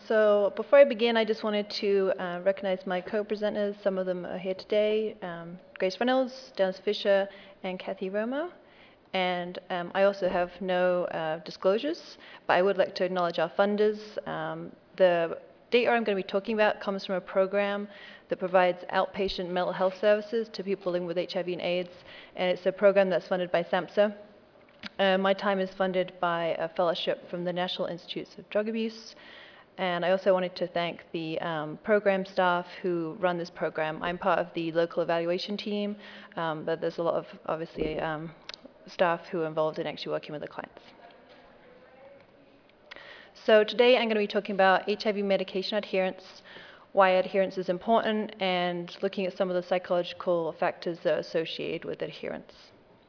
So before I begin, I just wanted to recognize my co-presenters. Some of them are here today, Grace Reynolds, Dennis Fisher, and Kathy Romo. And I also have no disclosures, but I would like to acknowledge our funders. The data I'm going to be talking about comes from a program that provides outpatient mental health services to people living with HIV and AIDS, and it's a program that's funded by SAMHSA. My time is funded by a fellowship from the National Institutes of Drug Abuse. And I also wanted to thank the program staff who run this program. I'm part of the local evaluation team, but there's a lot of, obviously, staff who are involved in actually working with the clients. So today I'm going to be talking about HIV medication adherence, why adherence is important, and looking at some of the psychological factors that are associated with adherence.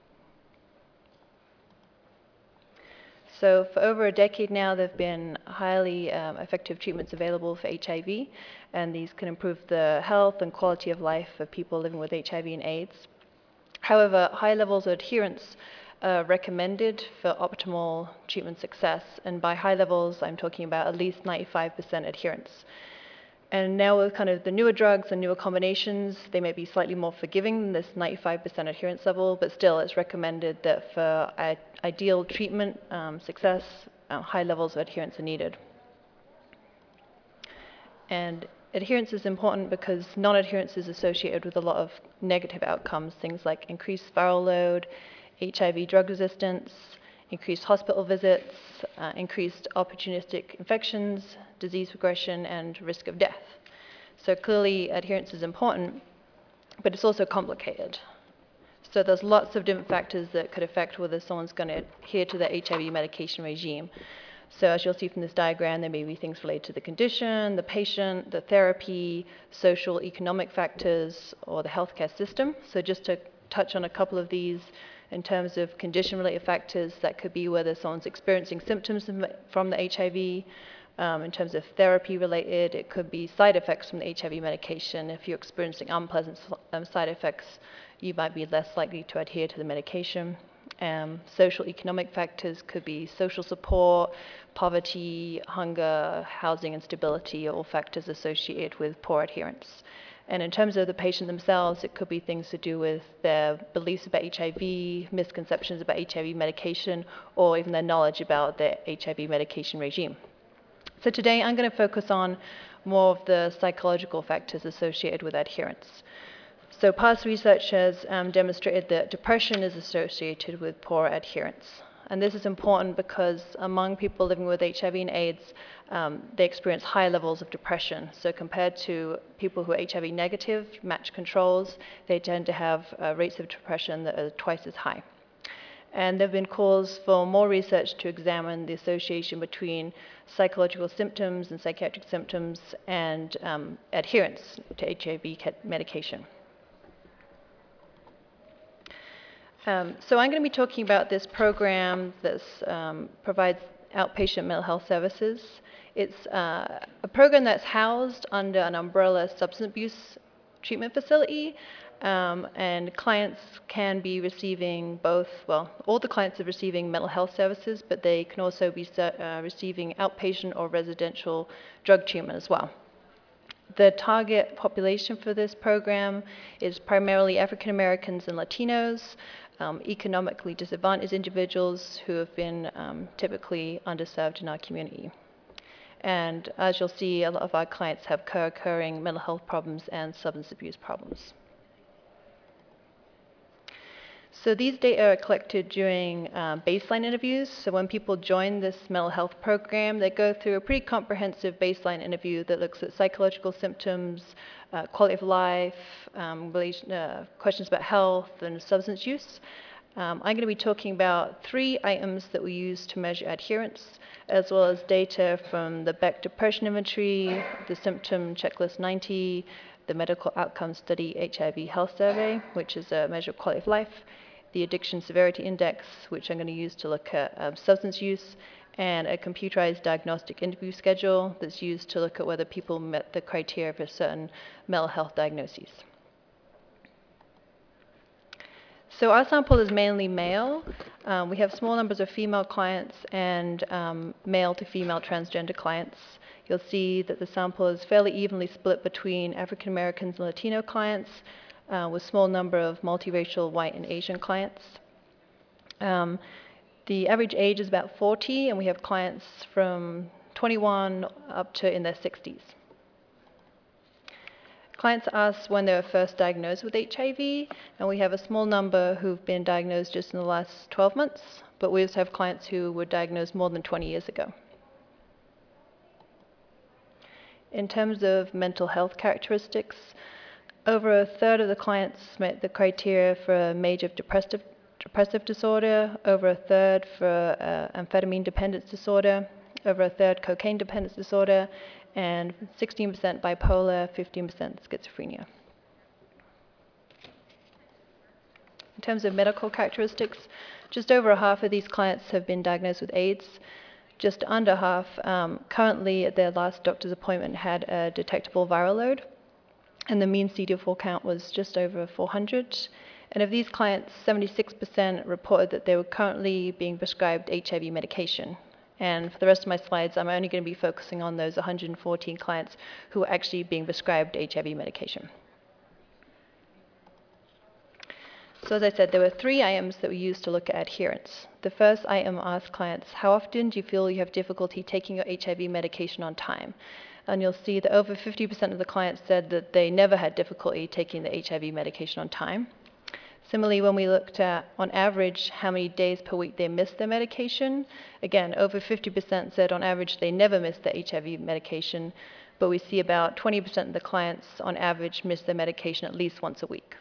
So for over a decade now, there have been highly effective treatments available for HIV, and these can improve the health and quality of life of people living with HIV and AIDS. However, high levels of adherence are recommended for optimal treatment success, and by high levels, I'm talking about at least 95% adherence. And now with kind of the newer drugs and newer combinations, they may be slightly more forgiving than this 95% adherence level, but still it's recommended that for ideal treatment success, high levels of adherence are needed. And adherence is important because non-adherence is associated with a lot of negative outcomes, things like increased viral load, HIV drug resistance, increased hospital visits, increased opportunistic infections, disease progression, and risk of death. So clearly adherence is important, but it's also complicated. So there's lots of different factors that could affect whether someone's going to adhere to their HIV medication regime. So as you'll see from this diagram, there may be things related to the condition, the patient, the therapy, social, economic factors, or the healthcare system. So just to touch on a couple of these, in terms of condition-related factors, that could be whether someone's experiencing symptoms from the HIV. In terms of therapy-related, it could be side effects from the HIV medication. If you're experiencing unpleasant side effects, you might be less likely to adhere to the medication. Social economic factors could be social support, poverty, hunger, housing instability, all factors associated with poor adherence. And in terms of the patient themselves, it could be things to do with their beliefs about HIV, misconceptions about HIV medication, or even their knowledge about their HIV medication regime. So today I'm going to focus on more of the psychological factors associated with adherence. So past research has demonstrated that depression is associated with poor adherence. And this is important because among people living with HIV and AIDS, they experience high levels of depression. So compared to people who are HIV negative, match controls, they tend to have rates of depression that are twice as high. And there have been calls for more research to examine the association between psychological symptoms and psychiatric symptoms and adherence to HIV medication. So I'm going to be talking about this program that provides outpatient mental health services. It's a program that's housed under an umbrella substance abuse treatment facility, and clients can be receiving both, well, all the clients are receiving mental health services, but they can also be receiving outpatient or residential drug treatment as well. The target population for this program is primarily African Americans and Latinos, economically disadvantaged individuals who have been typically underserved in our community. And as you'll see, a lot of our clients have co-occurring mental health problems and substance abuse problems. So these data are collected during baseline interviews. So when people join this mental health program, they go through a pretty comprehensive baseline interview that looks at psychological symptoms, quality of life, questions about health and substance use. I'm going to be talking about 3 items that we use to measure adherence, as well as data from the Beck Depression Inventory, the Symptom Checklist 90, the Medical Outcomes Study HIV Health Survey, which is a measure of quality of life, the Addiction Severity Index, which I'm going to use to look at substance use, and a computerized diagnostic interview schedule that's used to look at whether people met the criteria for certain mental health diagnoses. So our sample is mainly male. We have small numbers of female clients and male to female transgender clients. you'll see that the sample is fairly evenly split between African Americans and Latino clients, with a small number of multiracial white and Asian clients. The average age is about 40, and we have clients from 21 up to in their 60s. Clients ask when they were first diagnosed with HIV, and we have a small number who've been diagnosed just in the last 12 months, but we also have clients who were diagnosed more than 20 years ago. In terms of mental health characteristics, over a third of the clients met the criteria for a major depressive disorder, over a third for amphetamine dependence disorder, over a third cocaine dependence disorder, and 16% bipolar, 15% schizophrenia. In terms of medical characteristics, just over half of these clients have been diagnosed with AIDS. Just under half currently at their last doctor's appointment had a detectable viral load, and the mean CD4 count was just over 400. And of these clients, 76% reported that they were currently being prescribed HIV medication. And for the rest of my slides, I'm only going to be focusing on those 114 clients who are actually being prescribed HIV medication. So as I said, there were 3 items that we used to look at adherence. The first item asked clients, how often do you feel you have difficulty taking your HIV medication on time? And you'll see that over 50% of the clients said that they never had difficulty taking the HIV medication on time. Similarly, when we looked at, on average, how many days per week they missed their medication, again, over 50% said on average they never missed their HIV medication, but we see about 20% of the clients on average miss their medication at least once a week.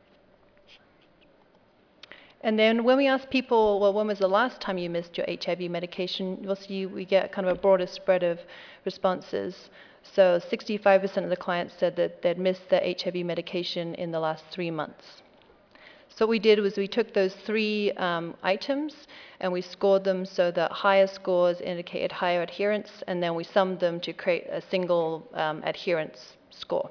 And then when we ask people, well, when was the last time you missed your HIV medication, you'll see we get kind of a broader spread of responses. So 65% of the clients said that they'd missed their HIV medication in the last 3 months. So what we did was we took those 3 items and we scored them so that higher scores indicated higher adherence, and then we summed them to create a single adherence score.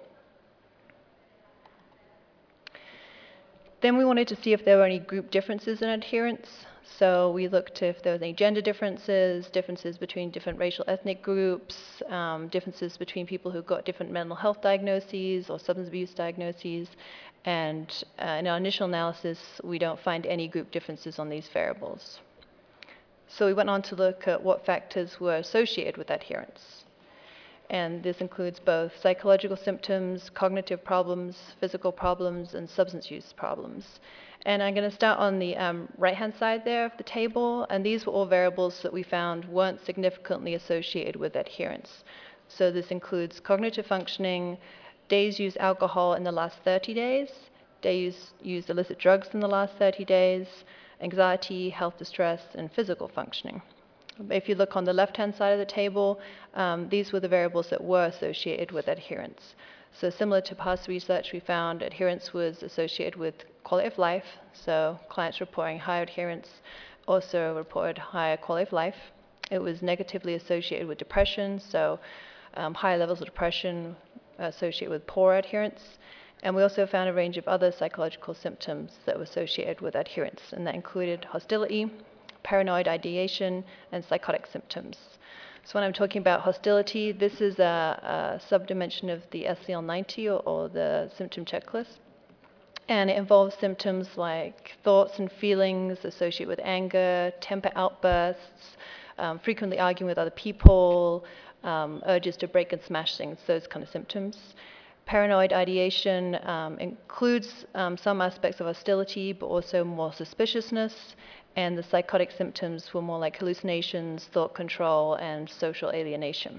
Then we wanted to see if there were any group differences in adherence. So we looked if there was any gender differences, differences between different racial ethnic groups, differences between people who got different mental health diagnoses or substance abuse diagnoses. And in our initial analysis, we don't find any group differences on these variables. So we went on to look at what factors were associated with adherence. And this includes both psychological symptoms, cognitive problems, physical problems, and substance use problems. And I'm going to start on the right-hand side there of the table, and these were all variables that we found weren't significantly associated with adherence. So this includes cognitive functioning, days used alcohol in the last 30 days, days used illicit drugs in the last 30 days, anxiety, health distress, and physical functioning. If you look on the left-hand side of the table, these were the variables that were associated with adherence. So similar to past research, we found adherence was associated with quality of life. So clients reporting higher adherence also reported higher quality of life. It was negatively associated with depression. So higher levels of depression associated with poor adherence. And we also found a range of other psychological symptoms that were associated with adherence, and that included hostility, paranoid ideation, and psychotic symptoms. So when I'm talking about hostility, this is a subdimension of the SCL90 or the symptom checklist. And it involves symptoms like thoughts and feelings associated with anger, temper outbursts, frequently arguing with other people, urges to break and smash things, those kind of symptoms. Paranoid ideation includes some aspects of hostility, but also more suspiciousness. And the psychotic symptoms were more like hallucinations, thought control, and social alienation.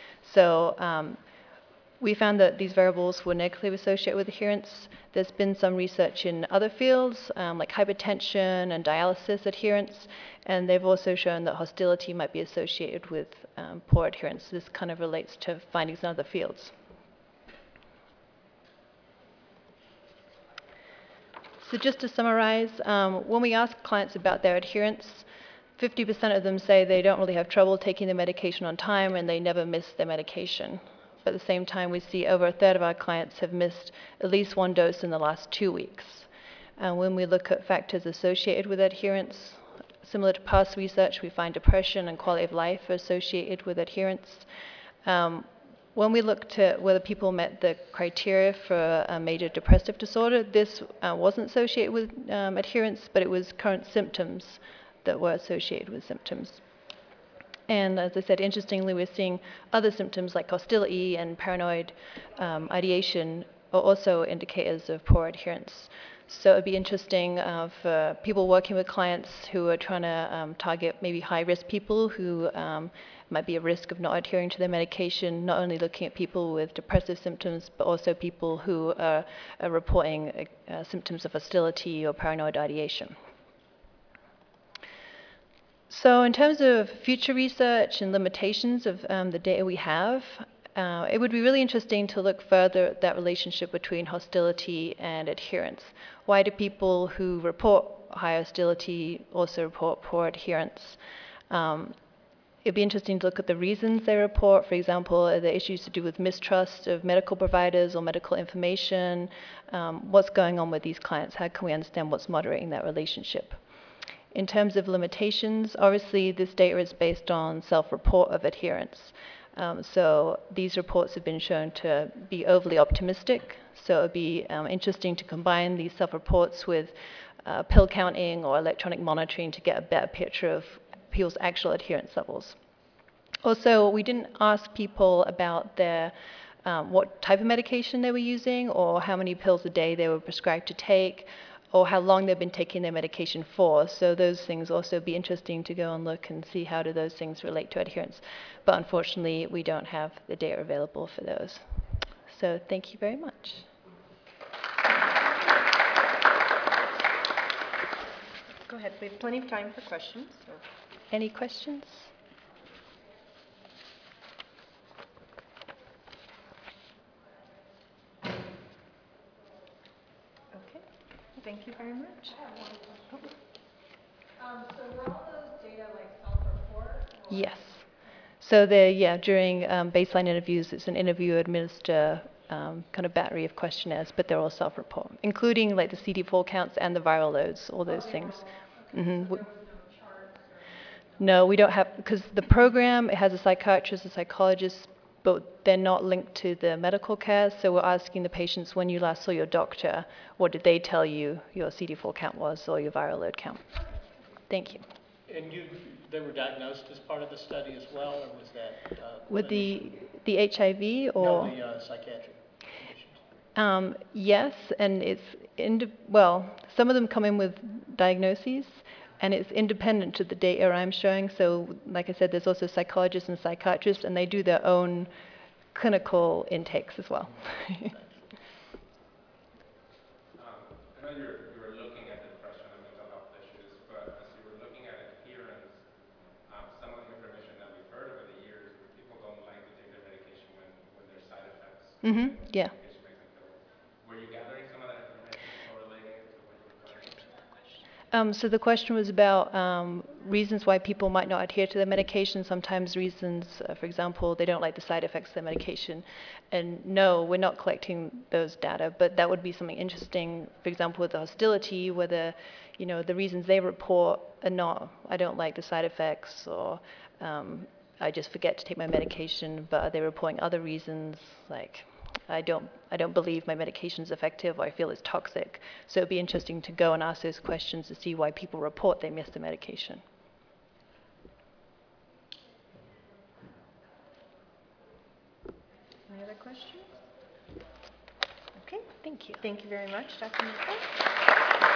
So we found that these variables were negatively associated with adherence. There's been some research in other fields, like hypertension and dialysis adherence, and they've also shown that hostility might be associated with poor adherence. This kind of relates to findings in other fields. So just to summarize, when we ask clients about their adherence, 50% of them say they don't really have trouble taking their medication on time and they never miss their medication. But at the same time, we see over a third of our clients have missed at least 1 dose in the last 2 weeks. And when we look at factors associated with adherence, similar to past research, we find depression and quality of life are associated with adherence. When we looked at whether people met the criteria for a major depressive disorder, this wasn't associated with adherence, but it was current symptoms that were associated with symptoms. And as I said, interestingly, we're seeing other symptoms like hostility and paranoid ideation are also indicators of poor adherence. So it'd be interesting for people working with clients who are trying to target maybe high-risk people who might be at risk of not adhering to their medication, not only looking at people with depressive symptoms, but also people who are reporting symptoms of hostility or paranoid ideation. So in terms of future research and limitations of the data we have, it would be really interesting to look further at that relationship between hostility and adherence. Why do people who report high hostility also report poor adherence? It'd be interesting to look at the reasons they report. For example, are there issues to do with mistrust of medical providers or medical information? What's going on with these clients? How can we understand what's moderating that relationship? In terms of limitations, obviously this data is based on self-report of adherence. So these reports have been shown to be overly optimistic. So it would be interesting to combine these self-reports with pill counting or electronic monitoring to get a better picture of people's actual adherence levels. Also, we didn't ask people about their what type of medication they were using or how many pills a day they were prescribed to take or how long they've been taking their medication for. So those things also be interesting to go and look and see how do those things relate to adherence. But unfortunately, we don't have the data available for those. So thank you very much. Go ahead. We have plenty of time for questions. So. Any questions? Thank you very much. So were all those data like self-report? Yes. So during baseline interviews, it's an interviewer administer kind of battery of questionnaires, but they're all self-report, including like the CD4 counts and the viral loads, all those things. Okay. Mm-hmm. So there was no charts or... No, we don't have, because the program, it has a psychiatrist, a psychologist, but they're not linked to the medical care. So we're asking the patients, when you last saw your doctor, what did they tell you your CD4 count was or your viral load count? Thank you. And they were diagnosed as part of the study as well, or was that with the HIV or no, the psychiatric conditions? Yes, and it's some of them come in with diagnoses, and it's independent to the data I'm showing. So, like I said, there's also psychologists and psychiatrists, and they do their own clinical intakes as well. I know you were looking at depression and mental health issues, but as you were looking at adherence, some of the information that we've heard over the years, people don't like to take their medication when there's side effects. Mm-hmm. Yeah. Were you gathering some of that information correlating to what you were finding? So the question was about reasons why people might not adhere to their medication. Sometimes reasons, for example, they don't like the side effects of their medication. And no, we're not collecting those data, but that would be something interesting, for example, with the hostility, whether, the reasons they report are not, I don't like the side effects, or I just forget to take my medication, but are they reporting other reasons, like, I don't believe my medication is effective, or I feel it's toxic. So it'd be interesting to go and ask those questions to see why people report they miss the medication. Any other questions? Okay. Thank you. Thank you very much, Dr. Nicole.